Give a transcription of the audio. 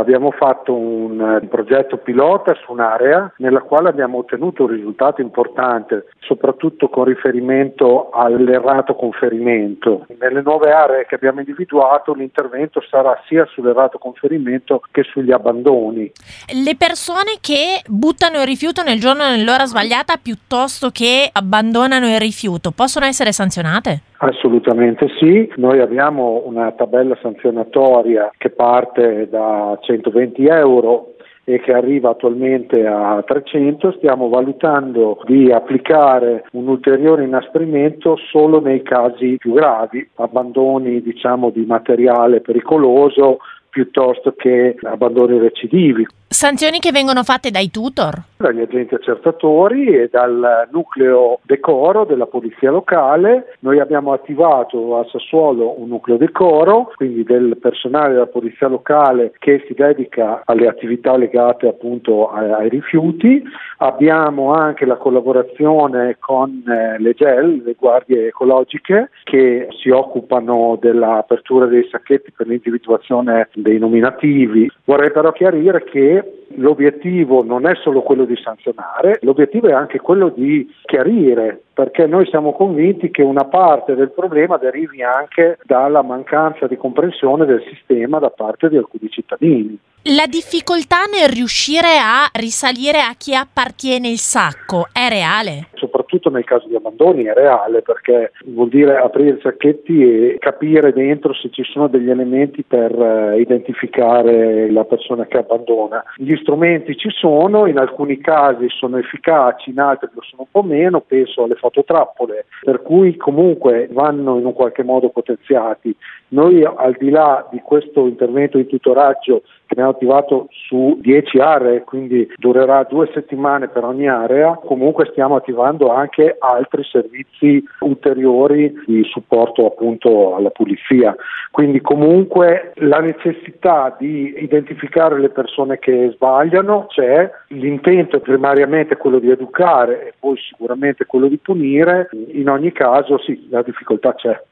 abbiamo fatto un progetto pilota su un'area nella quale abbiamo ottenuto un risultato importante, soprattutto con riferimento all'errato conferimento. Nelle nuove aree che abbiamo individuato l'intervento sarà sia sull'errato conferimento che sugli abbandoni. Le persone che buttano il rifiuto nel giorno e nell'ora sbagliata piuttosto che abbandonano il rifiuto possono essere sanzionate? Assolutamente sì, noi abbiamo una tabella sanzionatoria che parte da 120 euro e che arriva attualmente a 300, stiamo valutando di applicare un ulteriore inasprimento solo nei casi più gravi, abbandoni di materiale pericoloso piuttosto che abbandoni recidivi. Sanzioni che vengono fatte dai tutor? Dagli agenti accertatori e dal nucleo decoro della polizia locale. Noi abbiamo attivato a Sassuolo un nucleo decoro, quindi del personale della polizia locale che si dedica alle attività legate appunto ai rifiuti. Abbiamo anche la collaborazione con le GEL, le guardie ecologiche, che si occupano dell'apertura dei sacchetti per l'individuazione dei nominativi. Vorrei però chiarire che l'obiettivo non è solo quello di sanzionare, l'obiettivo è anche quello di chiarire, perché noi siamo convinti che una parte del problema derivi anche dalla mancanza di comprensione del sistema da parte di alcuni cittadini. La difficoltà nel riuscire a risalire a chi appartiene il sacco è reale? Soprattutto nel caso di abbandoni è reale, perché vuol dire aprire i sacchetti e capire dentro se ci sono degli elementi per identificare la persona che abbandona. Gli strumenti ci sono, in alcuni casi sono efficaci, in altri lo sono un po' meno, penso alle fototrappole, per cui comunque vanno in un qualche modo potenziati. Noi, al di là di questo intervento di tutoraggio che abbiamo attivato su 10 aree, quindi durerà 2 settimane per ogni area, comunque stiamo attivando anche altri servizi ulteriori di supporto appunto alla pulizia. Quindi comunque la necessità di identificare le persone che sbagliano c'è, l'intento è primariamente quello di educare e poi sicuramente quello di punire, in ogni caso sì, la difficoltà c'è.